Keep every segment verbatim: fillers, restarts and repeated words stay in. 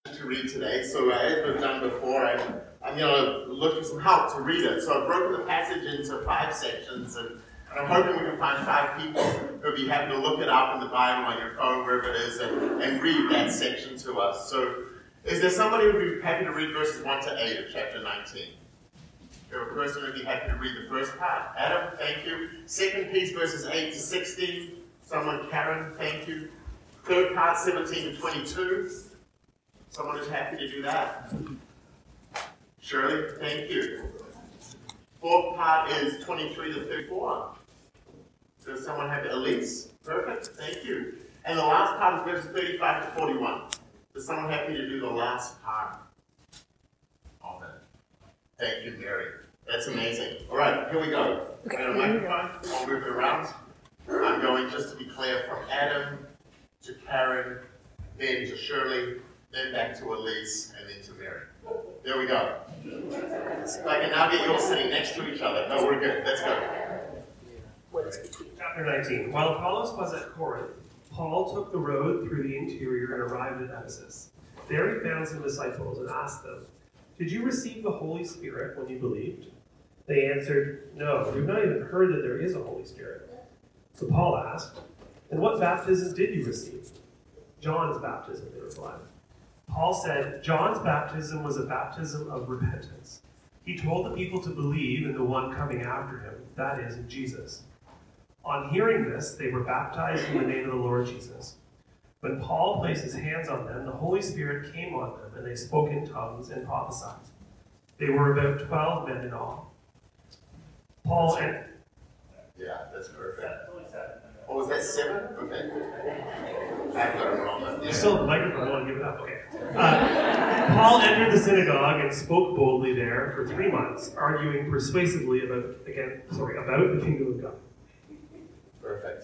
to read today, so uh, as we've done before, I, I'm going to look for some help to read it. So I've broken the passage into five sections, and, and I'm hoping we can find five people who'll be happy to look it up in the Bible on your phone, wherever it is, and, and read that section to us. So is there somebody who would be happy to read verses one to eight of chapter nineteen? There a person who would be happy to read the first part. Adam, thank you. Second piece, verses eight to sixteen. Someone, Karen, thank you. Third part, seventeen to twenty-two. Someone who's happy to do that. Shirley, thank you. Fourth part is twenty-three to thirty-four. So someone happy? Elise, perfect, thank you. And the last part is verses thirty-five to forty-one. Is someone happy to do the last part of it? Thank you, Mary. That's amazing. All right, here we go. Okay. I got a microphone. I'll move it around. I'm going, just to be clear, from Adam to Karen, then to Shirley, then back to Elise, and then to Mary. There we go. So I can now get you all sitting next to each other. No, we're good. Let's go. Chapter nineteen. While Apollos was at Corinth, Paul took the road through the interior and arrived at Ephesus. There he found some disciples and asked them, "Did you receive the Holy Spirit when you believed?" They answered, "No, we've not even heard that there is a Holy Spirit." So Paul asked, "And what baptism did you receive?" "John's baptism," they replied. Paul said, "John's baptism was a baptism of repentance. He told the people to believe in the one coming after him, that is, in Jesus." On hearing this, they were baptized in the name of the Lord Jesus. When Paul placed his hands on them, the Holy Spirit came on them, and they spoke in tongues and prophesied. They were about twelve men in all. Paul and... Yeah, that's perfect. Oh, was that seven? Okay. I got it wrong. You still have the microphone, I want to give it up. Okay. Uh, Paul entered the synagogue and spoke boldly there for three months, arguing persuasively about, again, sorry, about the kingdom of God. Perfect.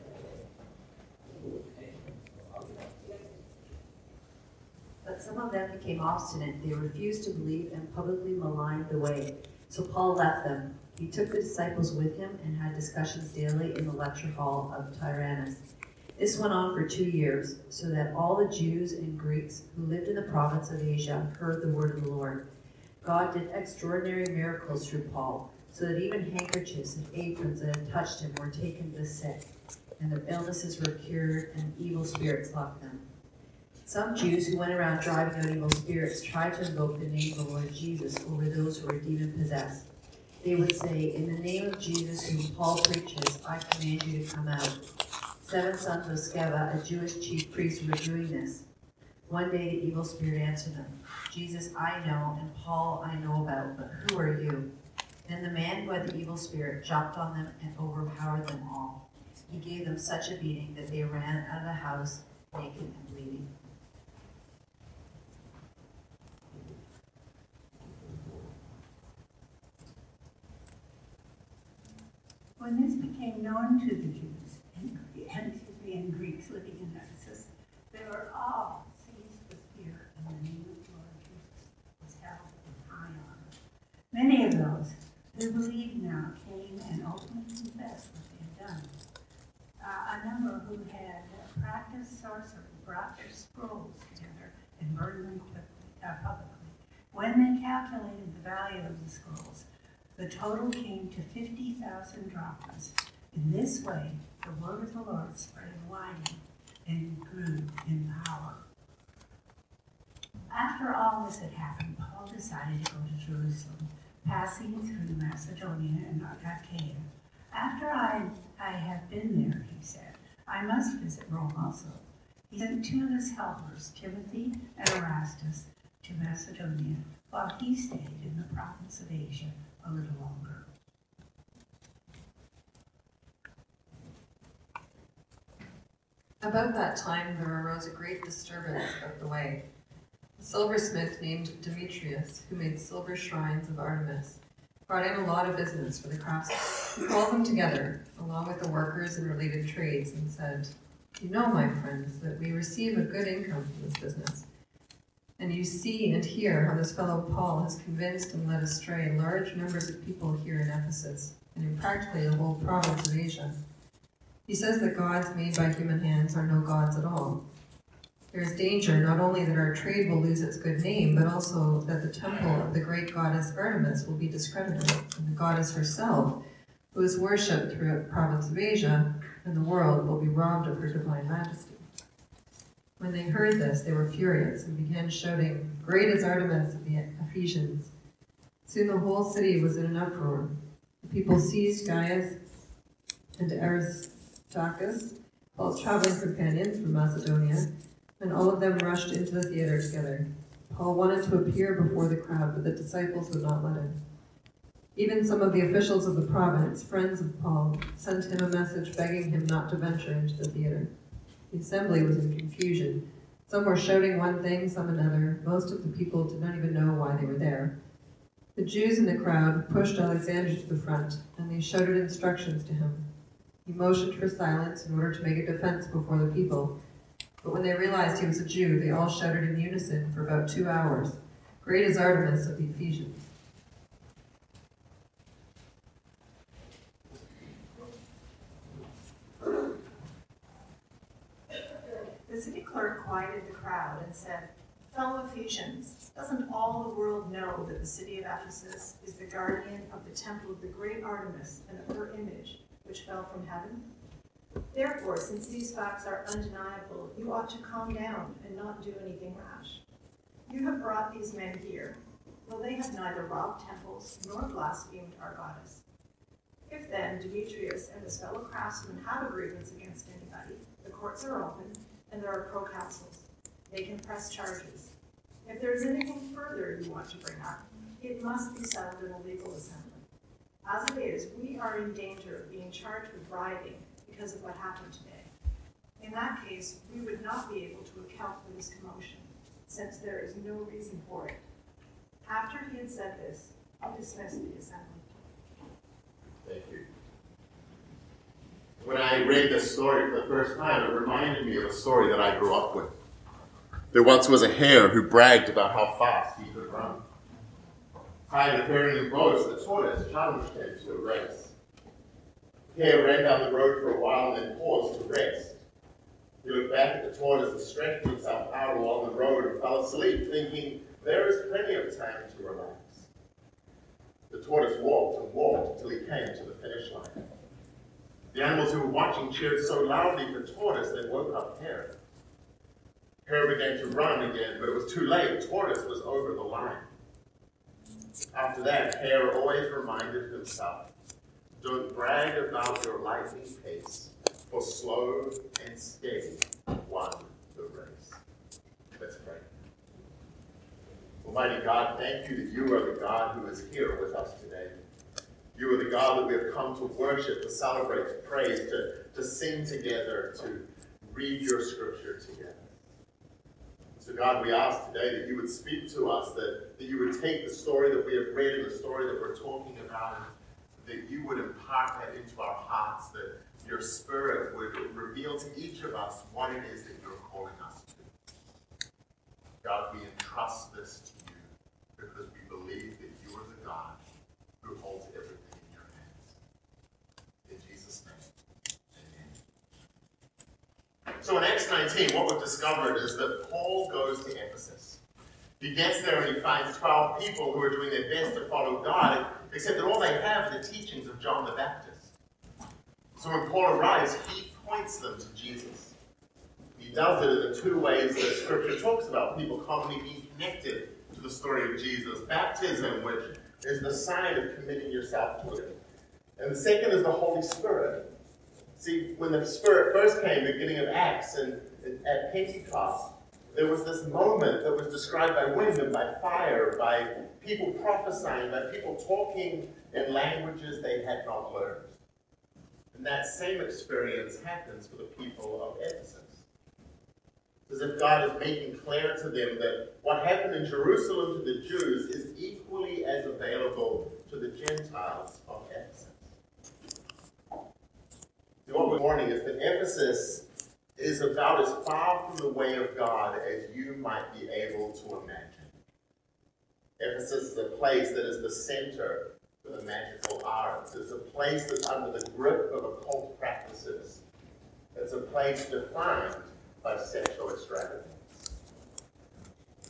But some of them became obstinate. They refused to believe and publicly maligned the way. So Paul left them. He took the disciples with him and had discussions daily in the lecture hall of Tyrannus. This went on for two years, so that all the Jews and Greeks who lived in the province of Asia heard the word of the Lord. God did extraordinary miracles through Paul, so that even handkerchiefs and aprons that had touched him were taken to the sick, and their illnesses were cured, and evil spirits left them. Some Jews who went around driving out evil spirits tried to invoke the name of the Lord Jesus over those who were demon-possessed. They would say, "In the name of Jesus whom Paul preaches, I command you to come out." Seven sons of Sceva, a Jewish chief priest, were doing this. One day the evil spirit answered them, "Jesus I know, and Paul I know about, but who are you?" Then the man who had the evil spirit jumped on them and overpowered them all. He gave them such a beating that they ran out of the house naked and bleeding. When this became known to the Jews and, and, and Greeks living in Ephesus, they were all seized with fear, and the name of the Lord Jesus was held in high honor. Many of those who believed now came and openly confessed what they had done. Uh, a number who had uh, practiced sorcery brought their scrolls together and burned them quickly, uh, publicly. When they calculated the value of the scrolls, the total came to fifty thousand drachmas. In this way, the word of the Lord spread widely and grew in power. After all this had happened, Paul decided to go to Jerusalem, passing through Macedonia and Achaia. "After I, I have been there," he said, "I must visit Rome also." He sent two of his helpers, Timothy and Erastus, to Macedonia, while he stayed in the province of Asia a little longer. About that time there arose a great disturbance about the way. A silversmith named Demetrius, who made silver shrines of Artemis, brought in a lot of business for the craftsmen. He called them together, along with the workers and related trades, and said, "You know, my friends, that we receive a good income from this business. And you see and hear how this fellow Paul has convinced and led astray large numbers of people here in Ephesus, and in practically the whole province of Asia. He says that gods made by human hands are no gods at all. There is danger not only that our trade will lose its good name, but also that the temple of the great goddess Artemis will be discredited, and the goddess herself, who is worshipped throughout the province of Asia and the world, will be robbed of her divine majesty. When they heard this, they were furious and began shouting, "Great is Artemis of the Ephesians!" Soon the whole city was in an uproar. The people seized Gaius and Aristarchus, Paul's traveling companions from Macedonia, and all of them rushed into the theater together. Paul wanted to appear before the crowd, but the disciples would not let him. Even some of the officials of the province, friends of Paul, sent him a message begging him not to venture into the theater. The assembly was in confusion. Some were shouting one thing, some another. Most of the people did not even know why they were there. The Jews in the crowd pushed Alexander to the front, and they shouted instructions to him. He motioned for silence in order to make a defense before the people. But when they realized he was a Jew, they all shouted in unison for about two hours, "Great is Artemis of the Ephesians." The city clerk quieted the crowd and said, "Fellow Ephesians, doesn't all the world know that the city of Ephesus is the guardian of the temple of the great Artemis and of her image, which fell from heaven? Therefore, since these facts are undeniable, you ought to calm down and not do anything rash. You have brought these men here, though they have neither robbed temples nor blasphemed our goddess. If then Demetrius and his fellow craftsmen have a grievance against anybody, the courts are open and there are proconsuls. They can press charges. If there is anything further you want to bring up, it must be settled in a legal assembly. As it is, we are in danger of being charged with bribing because of what happened today. In that case, we would not be able to account for this commotion, since there is no reason for it." After he had said this, he dismissed the assembly. Thank you. When I read this story for the first time, it reminded me of a story that I grew up with. There once was a hare who bragged about how fast he could run. Tired of hearing him boast, the tortoise challenged him to a race. The hare ran down the road for a while and then paused to rest. He looked back at the tortoise and stretched himself out along the road and fell asleep, thinking, "There is plenty of time to relax." The tortoise walked and walked until he came to the finish line. The animals who were watching cheered so loudly for Tortoise they woke up Hare. Hare began to run again, but it was too late. Tortoise was over the line. After that, Hare always reminded himself, "Don't brag about your lightning pace, for slow and steady won the race." Let's pray. Almighty God, thank you that you are the God who is here with us today. You are the God that we have come to worship, to celebrate, to praise, to, to sing together, to read your scripture together. So God, we ask today that you would speak to us, that, that you would take the story that we have read and the story that we're talking about, and that you would impart that into our hearts, that your Spirit would reveal to each of us what it is that you're calling us to. God, we entrust this to you because we believe that you are the God who holds everything in your hands. In Jesus' name, amen. So in Acts nineteen, what we've discovered is that Paul goes to Ephesus. He gets there and he finds twelve people who are doing their best to follow God, except that all they have are the teachings of John the Baptist. So when Paul arrives, he points them to Jesus. He does it in the two ways that Scripture talks about people commonly being connected to the story of Jesus. Baptism, which is the sign of committing yourself to it. And the second is the Holy Spirit. See, when the Spirit first came, the beginning of Acts, and at Pentecost, there was this moment that was described by wind and by fire, by people prophesying, by people talking in languages they had not learned. And that same experience happens for the people of Ephesus. It's as if God is making clear to them that what happened in Jerusalem to the Jews is equally as available to the Gentiles of Ephesus. So what we're warning is that Ephesus is about as far from the way of God as you might be able to imagine. Ephesus is a place that is the center for the magical arts. It's a place that's under the grip of occult practices. It's a place defined by sexual extravagance.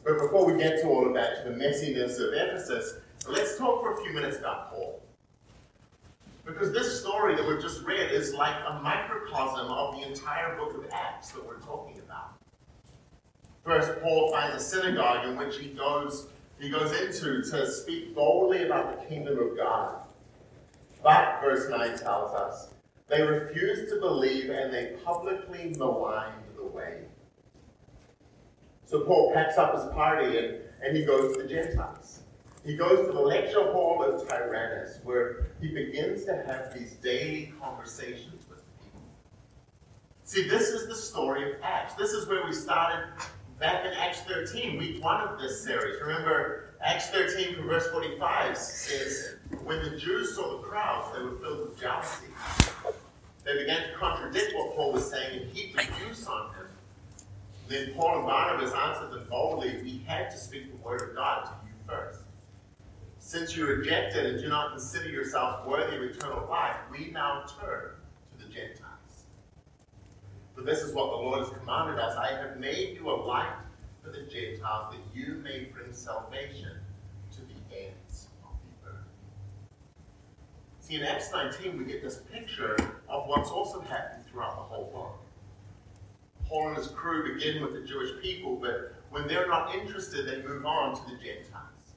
But before we get to all of that, to the messiness of Ephesus, let's talk for a few minutes about Paul. Because this story that we've just read is like a microcosm of the entire book of Acts that we're talking about. First, Paul finds a synagogue in which he goes, he goes into to speak boldly about the kingdom of God. But, verse nine tells us, they refused to believe and they publicly maligned the way. So Paul packs up his party and, and he goes to the Gentiles. He goes to the lecture hall of Tyrannus, where he begins to have these daily conversations with people. See, this is the story of Acts. This is where we started back in Acts thirteen, week one of this series. Remember, Acts thirteen from verse forty-five says, when the Jews saw the crowds, they were filled with jealousy. They began to contradict what Paul was saying and heaped abuse on him. Then Paul and Barnabas answered them boldly, we had to speak the word of God to you first. Since you rejected and do not consider yourselves worthy of eternal life, we now turn to the Gentiles. For this is what the Lord has commanded us. I have made you a light for the Gentiles, that you may bring salvation to the ends of the earth. See, in Acts nineteen, we get this picture of what's also happening throughout the whole book. Paul and his crew begin with the Jewish people, but when they're not interested, they move on to the Gentiles.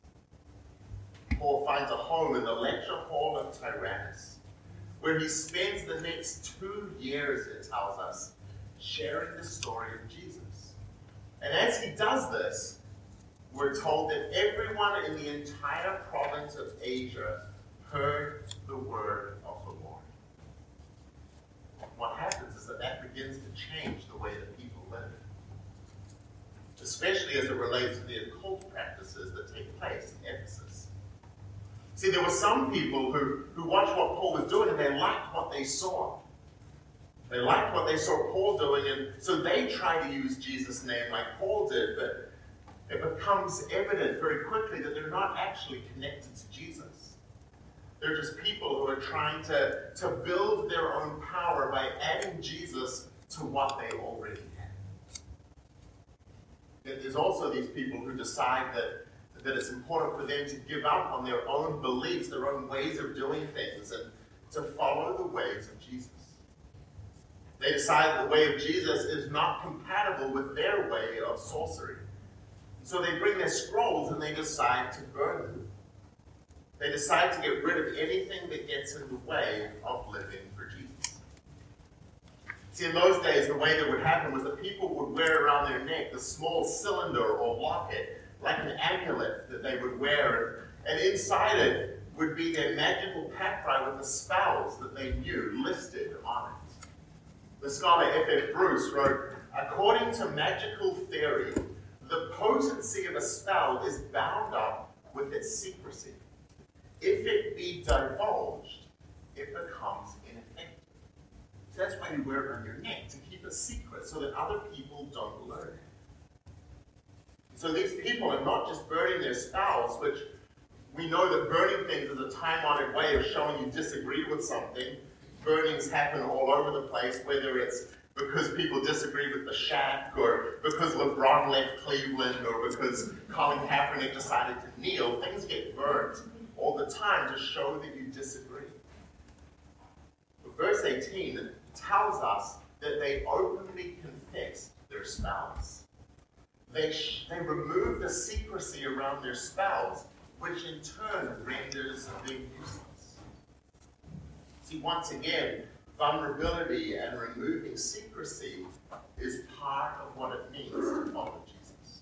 Paul finds a home in the lecture hall of Tyrannus, where he spends the next two years, it tells us, sharing the story of Jesus. And as he does this, we're told that everyone in the entire province of Asia heard the word of the Lord. What happens is that that begins to change the way that people live, especially as it relates to the occult practices that take place in Ephesus. See, there were some people who, who watched what Paul was doing and they liked what they saw. They liked what they saw Paul doing, and so they tried to use Jesus' name like Paul did, but it becomes evident very quickly that they're not actually connected to Jesus. They're just people who are trying to, to build their own power by adding Jesus to what they already have. There's also these people who decide that, that it's important for them to give up on their own beliefs, their own ways of doing things, and to follow the ways of Jesus. They decide that the way of Jesus is not compatible with their way of sorcery. So they bring their scrolls and they decide to burn them. They decide to get rid of anything that gets in the way of living for Jesus. See, in those days, the way that would happen was that people would wear around their neck a small cylinder or locket, like an amulet that they would wear. And inside it would be their magical papyri with the spells that they knew listed on it. The scholar F F Bruce wrote, according to magical theory, the potency of a spell is bound up with its secrecy. If it be divulged, it becomes ineffective. So that's why you wear it around your neck, to keep a secret so that other people don't learn it. So these people are not just burning their spells, which we know that burning things is a time-honored way of showing you disagree with something. Burnings happen all over the place, whether it's because people disagree with the Shaq, or because LeBron left Cleveland, or because Colin Kaepernick decided to kneel. Things get burned all the time to show that you disagree. But verse eighteen tells us that they openly confessed their spells. They, sh- they remove the secrecy around their spells, which in turn renders them useless. See, once again, vulnerability and removing secrecy is part of what it means to follow Jesus.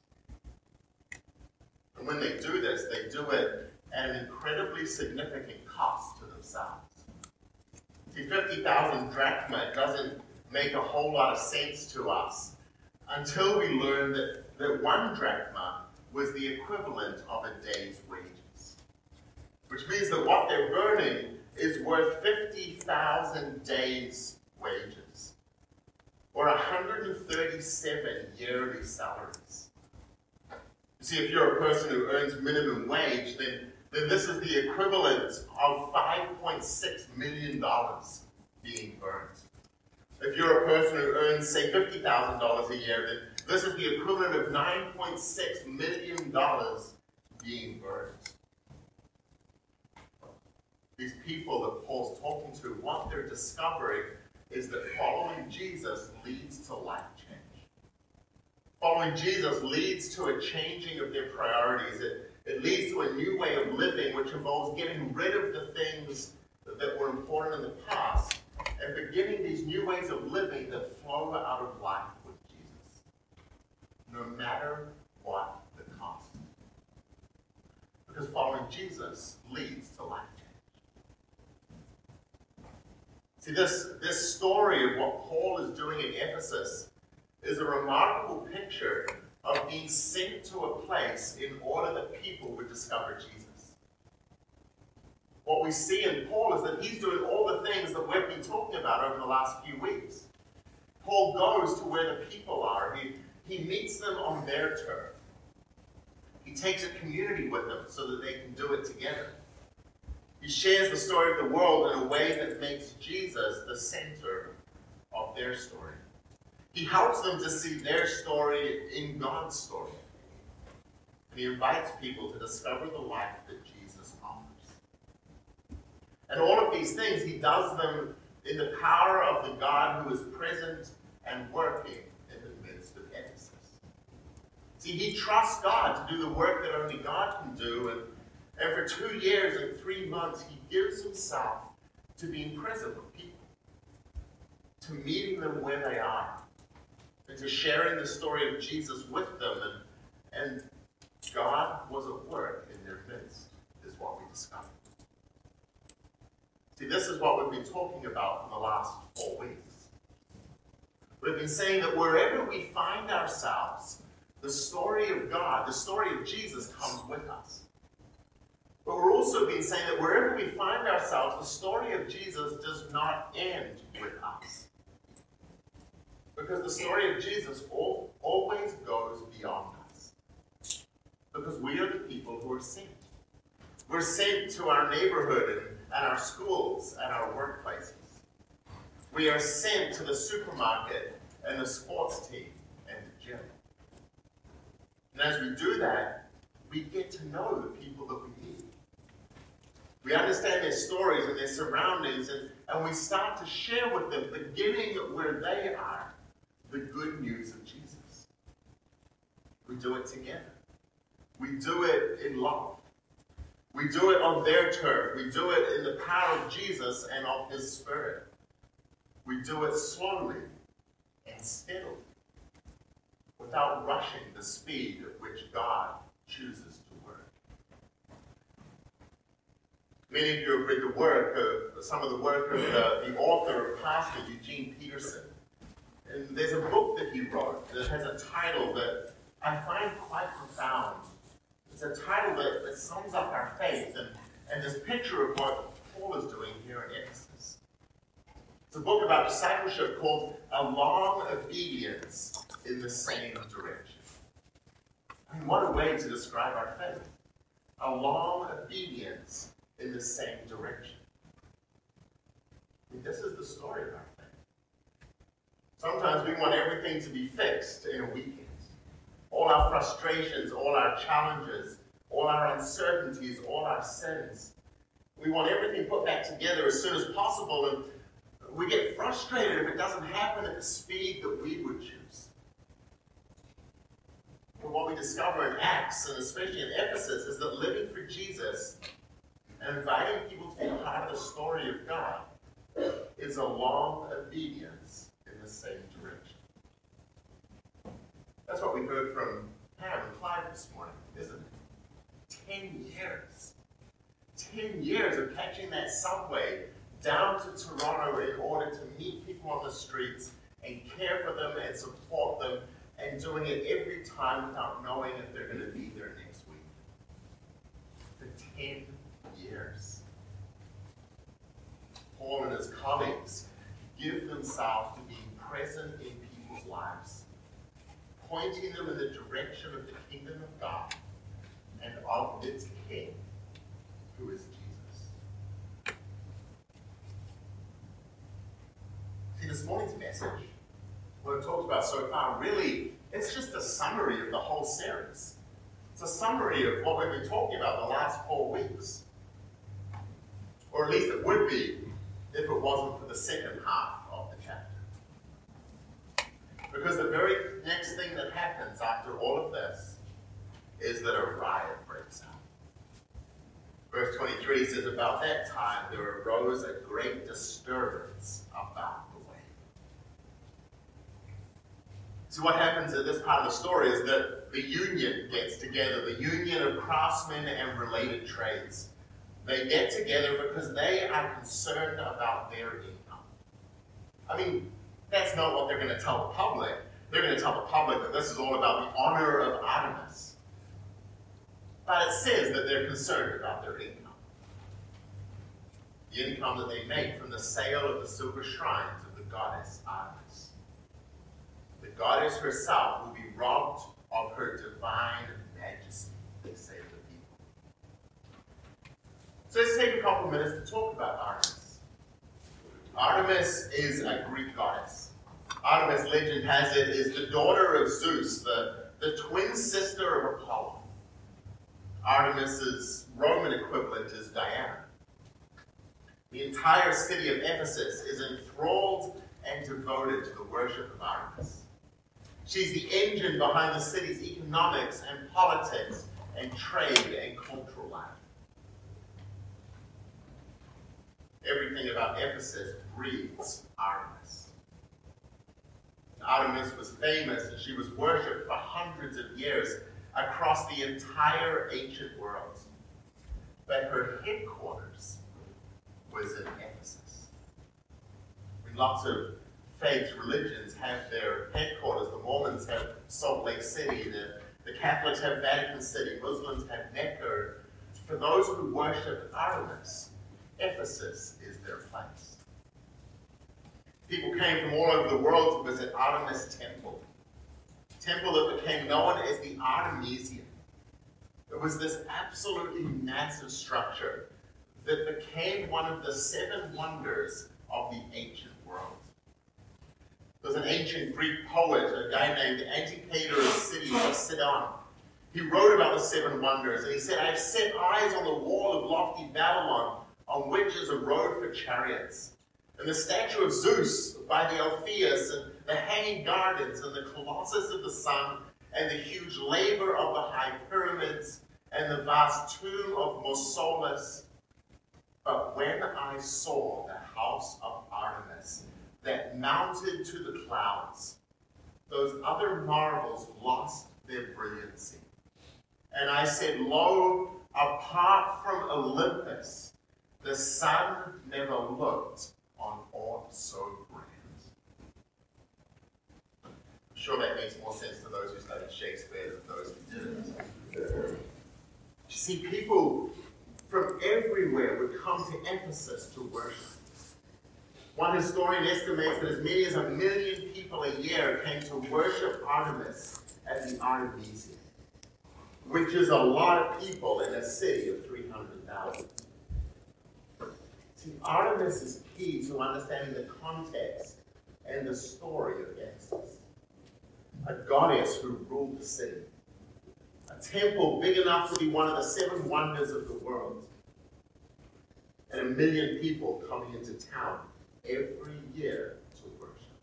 And when they do this, they do it at an incredibly significant cost to themselves. See, fifty thousand drachma doesn't make a whole lot of sense to us until we learn that, that one drachma was the equivalent of a day's wages. Which means that what they're burning is worth fifty thousand days' wages, or one hundred thirty-seven yearly salaries. You see, if you're a person who earns minimum wage, then, then this is the equivalent of five point six million dollars being burned. If you're a person who earns, say, fifty thousand dollars a year, then, This is the equivalent of nine point six million dollars being burned. These people that Paul's talking to, what they're discovering is that following Jesus leads to life change. Following Jesus leads to a changing of their priorities. It, it leads to a new way of living, which involves getting rid of the things that, that were important in the past and beginning these new ways of living that flow out of life with Jesus, no matter what the cost. Because following Jesus leads to life change. See, this, this story of what Paul is doing in Ephesus is a remarkable picture of being sent to a place in order that people would discover Jesus. What we see in Paul is that he's doing all the things that we've been talking about over the last few weeks. Paul goes to where the people are. He, he meets them on their turf. He takes a community with them so that they can do it together. He shares the story of the world in a way that makes Jesus the center of their story. He helps them to see their story in God's story. And he invites people to discover the life that Jesus offers. And all of these things, he does them in the power of the God who is present and working in the midst of Ephesus. See, he trusts God to do the work that only God can do, and And for two years and three months, he gives himself to being present with people, to meeting them where they are, and to sharing the story of Jesus with them. And, and God was at work in their midst, is what we discovered. See, this is what we've been talking about for the last four weeks. We've been saying that wherever we find ourselves, the story of God, the story of Jesus comes with us. But we're also been saying that wherever we find ourselves, the story of Jesus does not end with us. Because the story of Jesus all, always goes beyond us. Because we are the people who are sent. We're sent to our neighborhood and, and our schools and our workplaces. We are sent to the supermarket and the sports team and the gym. And as we do that, we get to know the people that we meet. We understand their stories and their surroundings, and, and we start to share with them, beginning where they are, the good news of Jesus. We do it together. We do it in love. We do it on their turf. We do it in the power of Jesus and of his Spirit. We do it slowly and steadily, without rushing the speed at which God chooses to work. Many of you have read the work of, some of the work of the, the author, Pastor Eugene Peterson. And there's a book that he wrote that has a title that I find quite profound. It's a title that, that sums up our faith and, and this picture of what Paul is doing here in Ephesus. It's a book about discipleship called A Long Obedience in the Same Direction. I mean, what a way to describe our faith. A long obedience in the same direction. I mean, this is the story of our faith. Sometimes we want everything to be fixed in a weekend. All our frustrations, all our challenges, all our uncertainties, all our sins. We want everything put back together as soon as possible, and we get frustrated if it doesn't happen at the speed that we would choose. But what we discover in Acts, and especially in Ephesus, is that living for Jesus and inviting people to be part of the story of God is a long obedience in the same direction. That's what we heard from Pam and Clyde this morning, isn't it? Ten years. Ten years of catching that subway down to Toronto in order to meet people on the streets and care for them and support them, and doing it every time without knowing if they're going to be there next week. For ten years. Paul and his colleagues give themselves to being present in people's lives, pointing them in the direction of the kingdom of God and of its King, who is Jesus. See, this morning's message, what I've talked about so far, really, it's just whole series. It's a summary of what we've been talking about the last four weeks. Or at least it would be if it wasn't for the second half of the chapter. Because the very next thing that happens after all of this is that a riot breaks out. Verse twenty-three says, about that time there arose a great disturbance about the way. So what happens in this part of the story is that the union gets together, the union of craftsmen and related trades. They get together because they are concerned about their income. I mean, that's not what they're going to tell the public. They're going to tell the public that this is all about the honor of Artemis. But it says that they're concerned about their income. The income that they make from the sale of the silver shrines of the goddess Artemis. The goddess herself will be robbed of her divine majesty, they say to the people. So let's take a couple minutes to talk about Artemis. Artemis is a Greek goddess. Artemis, legend has it, is the daughter of Zeus, the, the twin sister of Apollo. Artemis's Roman equivalent is Diana. The entire city of Ephesus is enthralled and devoted to the worship of Artemis. She's the engine behind the city's economics and politics and trade and cultural life. Everything about Ephesus breathes Artemis. Artemis was famous and she was worshipped for hundreds of years across the entire ancient world. But her headquarters was in Ephesus. I mean, lots of faiths, religions have their headquarters. The Mormons have Salt Lake City, the, the Catholics have Vatican City, Muslims have Mecca. For those who worship Artemis, Ephesus is their place. People came from all over the world to visit Artemis Temple. Temple that became known as the Artemisium. It was this absolutely massive structure that became one of the seven wonders of the ancient world. There was an ancient Greek poet, a guy named Antipater of the city of Sidon. He wrote about the seven wonders, and he said, I've set eyes on the wall of lofty Babylon, on which is a road for chariots, and the statue of Zeus by the Alpheus, and the hanging gardens, and the colossus of the sun, and the huge labor of the high pyramids, and the vast tomb of Mausolus. But when I saw the house of Artemis that mounted to the clouds, those other marvels lost their brilliancy. And I said, lo, apart from Olympus, the sun never looked on aught so grand. I'm sure that makes more sense to those who studied Shakespeare than those who didn't. You see, people from everywhere would come to Ephesus to worship. One historian estimates that as many as a million people a year came to worship Artemis at the Artemisium, which is a lot of people in a city of three hundred thousand. See, Artemis is key to understanding the context and the story of Ephesus. A goddess who ruled the city. A temple big enough to be one of the seven wonders of the world. And a million people coming into town every year to worship.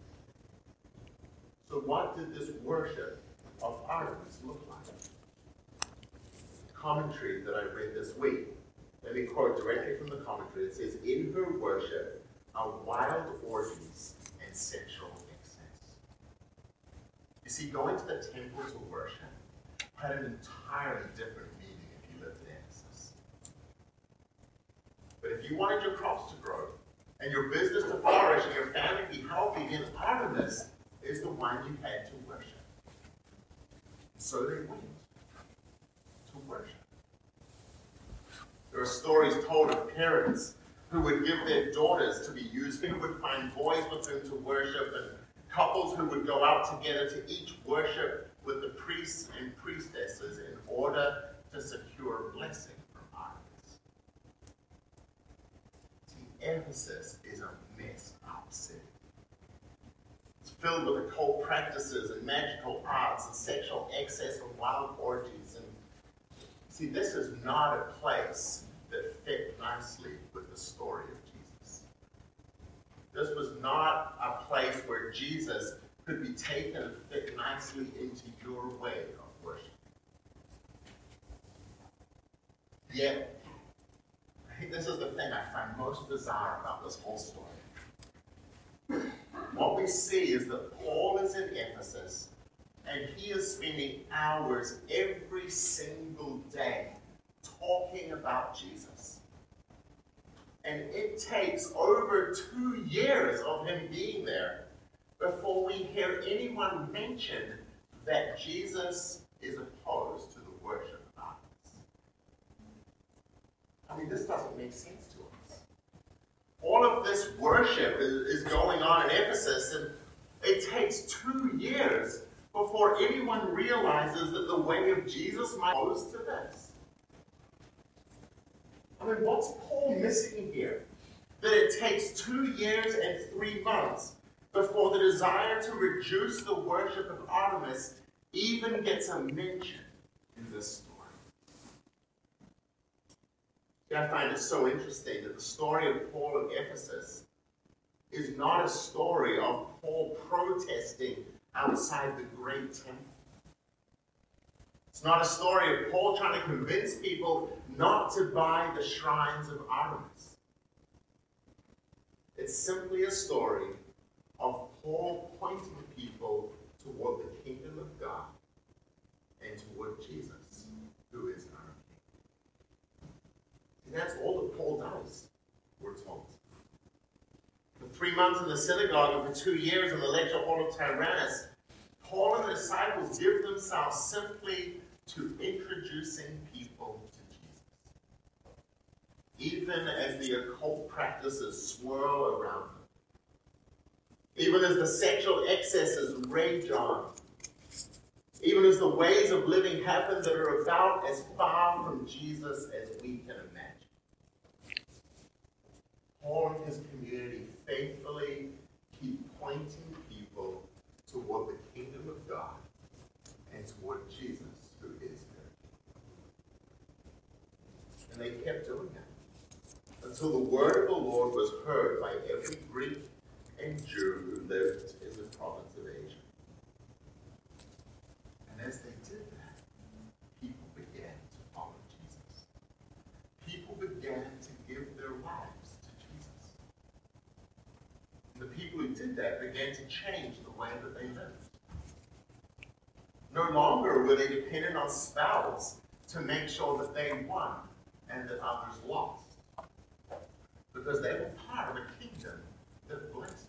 So what did this worship of Artemis look like? The commentary that I read this week, let me quote directly from the commentary. It says, in her worship are wild orgies and sexual excess. You see, going to the temple to worship had an entirely different meaning if you lived in Ephesus. But if you wanted your crops to grow, and your business to flourish, and your family to be healthy, then Artemis is the one you had to worship. So they went to worship. There are stories told of parents who would give their daughters to be used, who would find boys with whom to worship, and couples who would go out together to each worship with the priests and priestesses in order to secure blessing from Artemis. See, Ephesus is a messed up city. It's filled with occult practices and magical arts and sexual excess and wild orgies. And see, this is not a place that fit nicely with the story of Jesus. This was not a place where Jesus could be taken and fit nicely into your way of worship. Yet, I think this is the thing I find most bizarre about this whole story. What we see is that Paul is in Ephesus, and he is spending hours every single day talking about Jesus. And it takes over two years of him being there before we hear anyone mention that Jesus is opposed to the worship of idols. I mean, this doesn't make sense to us. All of this worship is, is going on in Ephesus, and it takes two years before anyone realizes that the way of Jesus might be opposed to this. I mean, what's Paul missing here? That it takes two years and three months before the desire to reduce the worship of Artemis even gets a mention in this story. I find it so interesting that the story of Paul of Ephesus is not a story of Paul protesting outside the great temple. It's not a story of Paul trying to convince people not to buy the shrines of Artemis. It's simply a story of Paul pointing people toward the kingdom of God and toward Jesus, who is our King. And that's all that Paul does, we're told. For three months in the synagogue and for two years in the lecture hall of Tyrannus, Paul and the disciples give themselves simply to introducing people to Jesus, even as the occult practices swirl around them, even as the sexual excesses rage on, even as the ways of living happen that are about as far from Jesus as we can imagine. Paul and his community faithfully keep pointing people toward the kingdom of God and toward Jesus, who is their King. And they kept doing that until the word of the Lord was heard by every Greek and Jew who lived in the province of Asia. And as they did that, people began to follow Jesus. People began to give their lives to Jesus. And the people who did that began to change the way that they lived. No longer were they dependent on spouses to make sure that they won and that others lost, because they were part of a kingdom that blessed.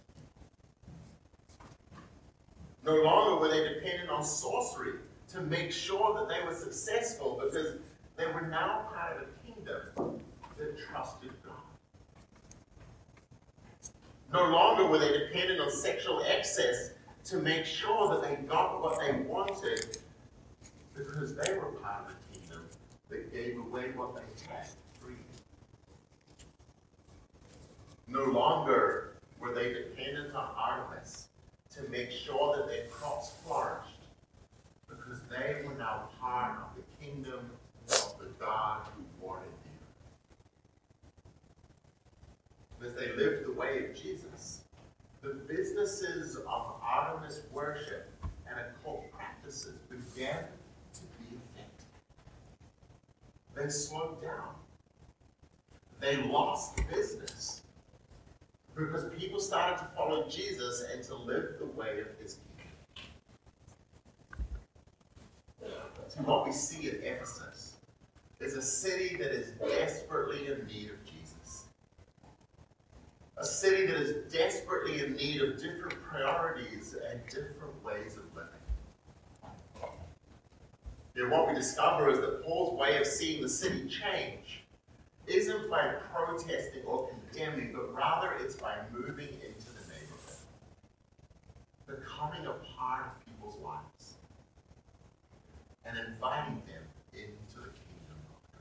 No longer were they dependent on sorcery to make sure that they were successful, because they were now part of a kingdom that trusted God. No longer were they dependent on sexual excess to make sure that they got what they wanted, because they were part of a kingdom that gave away what they had freely. No longer were they dependent on Artemis to make sure that their crops flourished, because they were now part of the kingdom of the God who watered the earth. As they lived the way of Jesus, the businesses of Artemis worship and occult practices began to be affected. They slowed down. They lost business, because people started to follow Jesus and to live the way of his kingdom. So what we see in Ephesus is a city that is desperately in need of Jesus. A city that is desperately in need of different priorities and different ways of living. And what we discover is that Paul's way of seeing the city change isn't by protesting or condemning, but rather it's by moving into the neighborhood, becoming a part of people's lives, and inviting them into the kingdom of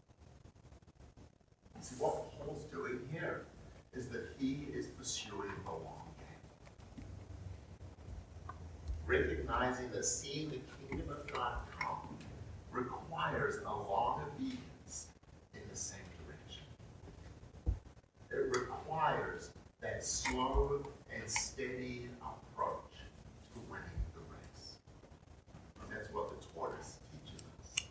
God. See, what Paul's doing here is that he is pursuing the long game. recognizing that seeing the kingdom of God come requires a long obedience in the same direction. It requires that slow and steady approach to winning the race. And that's what the tortoise teaches us.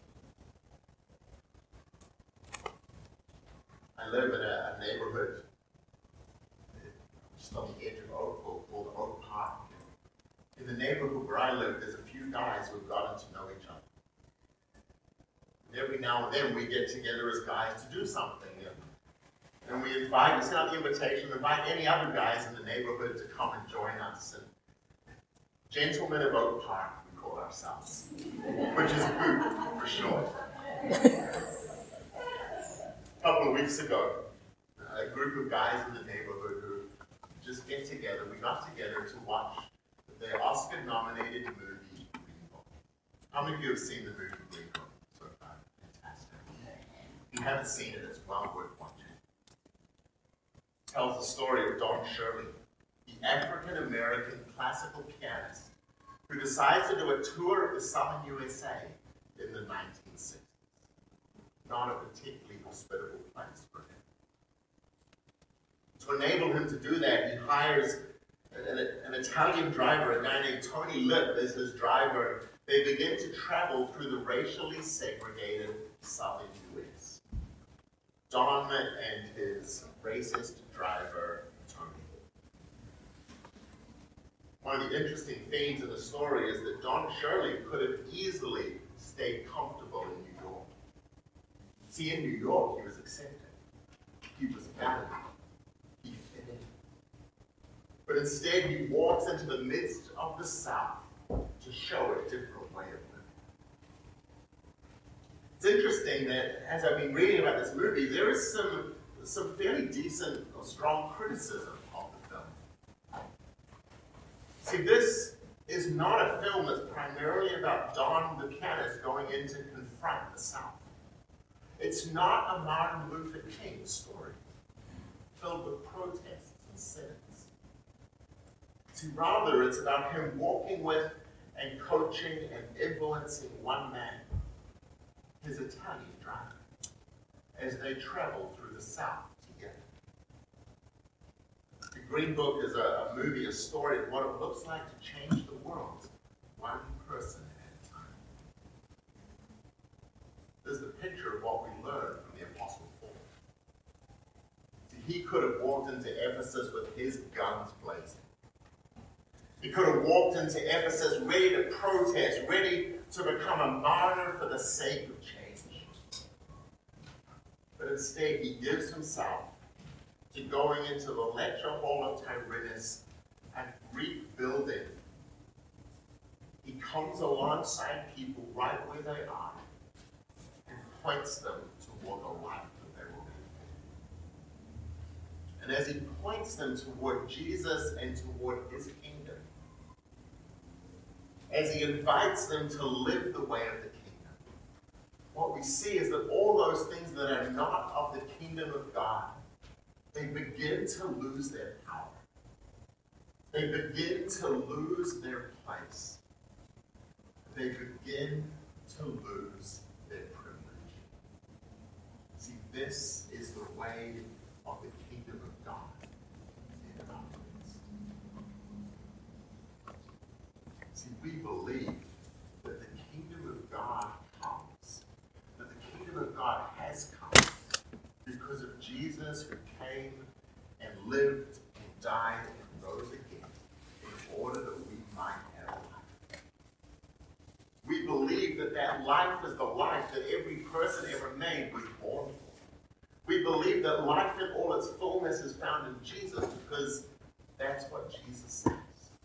I live in a, a neighborhood just on the edge of Oakville called Oak Park. In the neighborhood where I live, there's a few guys who've gotten to know each other. And every now and then we get together as guys to do something. And, and we invite, we send out the invitation, we invite any other guys in the neighborhood to come and join us. And Gentlemen of Oak Park, we call ourselves, which is good for short. A couple of weeks ago, a group of guys in the neighborhood who just get together, we got together to watch the Oscar-nominated movie Green Book. How many of you have seen the movie Green Book so far? Fantastic. If you haven't seen it, it's well worth watching. It tells the story of Don Shirley, the African-American classical pianist who decides to do a tour of the southern U S A in the nineteen sixties. Not a particularly hospitable place for him. To enable him to do that, he hires an, an Italian driver, a guy named Tony Lip, as his driver. They begin to travel through the racially segregated southern U S. Don and his racist driver, Tony. One of the interesting themes in the story is that Don Shirley could have easily stayed comfortable in New York. See, in New York, he was accepted. He was valued. He fit in. But instead, he walks into the midst of the South to show a different way of living. It's interesting that as I've been reading about this movie, there is some, some fairly decent or strong criticism of the film. See, this is not a film that's primarily about Don the pianist going in to confront the South. It's not a Martin Luther King story filled with protests and sit-ins. See, rather, it's about him walking with and coaching and influencing one man, his Italian driver, as they travel through the South together. The Green Book is a, a movie, a story of what it looks like to change the world, one person at a time. There's the picture of what we learn from the Apostle Paul. See, he could have walked into Ephesus with his guns blazing. He could have walked into Ephesus ready to protest, ready to become a martyr for the sake of change. But instead, he gives himself to going into the lecture hall of Tyrannus and rebuilding. He comes alongside people right where they are and points them toward the life that they will live. And as he points them toward Jesus and toward his kingdom, as he invites them to live the way of the kingdom, what we see is that all those things that are not of the kingdom of God, they begin to lose their power. They begin to lose their place. They begin to lose their privilege. See, this is the way of the kingdom of God in our midst. See, we believe that the kingdom of God comes, that the kingdom of God has come because of Jesus who came and lived and died and rose again in order that we might have life. We believe that that life is the life that every person ever made was born for. We believe that life in all its fullness is found in Jesus because that's what Jesus says.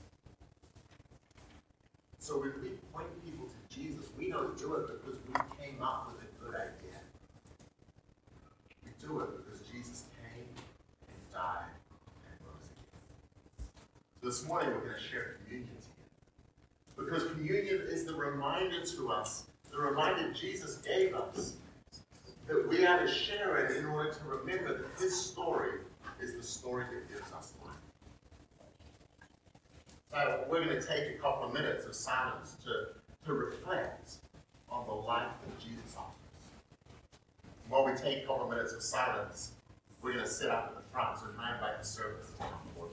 So when we point people to Jesus, we don't do it because we came up with a good idea. We do it because Jesus came and died and rose again. So this morning we're going to share communion together. Because communion is the reminder to us, the reminder Jesus gave us, that we are to share it in order to remember that his story is the story that gives us life. uh, we're going to take a couple of minutes of silence to, to reflect on the life that Jesus offers. While we take a couple of minutes of silence, we're going to sit up at the front, so I invite the service to come forward.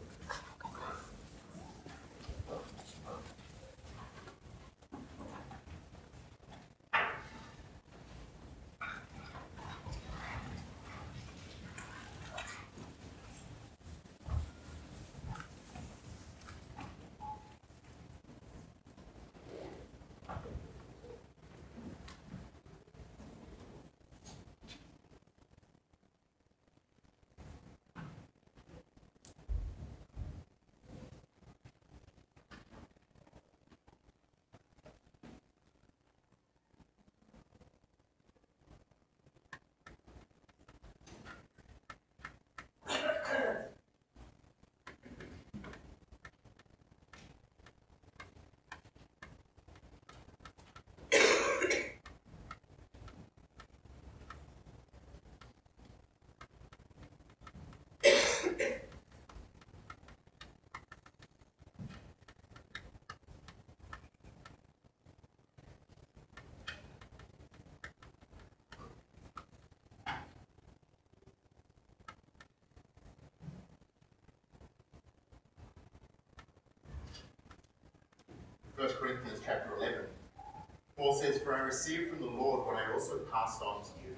First Corinthians chapter eleven. Paul says, "For I received from the Lord what I also passed on to you.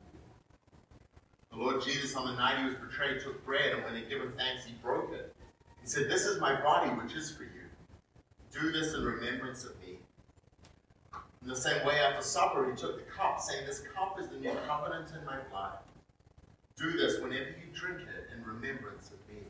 The Lord Jesus, on the night he was betrayed, took bread, and when he had given thanks, he broke it. He said, 'This is my body, which is for you. Do this in remembrance of me.' In the same way, after supper, he took the cup, saying, 'This cup is the new covenant in my blood. Do this whenever you drink it in remembrance of me.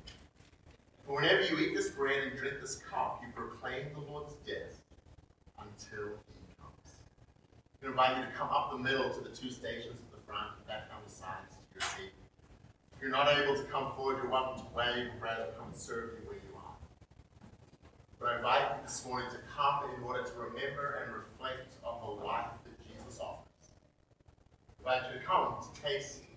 For whenever you eat this bread and drink this cup, you proclaim the Lord's death until he comes.'" I invite you to come up the middle to the two stations at the front, and back down the sides to your seat. If you're not able to come forward, you're welcome to wave, and Brad will come and serve you where you are. But I invite you this morning to come in order to remember and reflect on the life that Jesus offers. I invite you to come to taste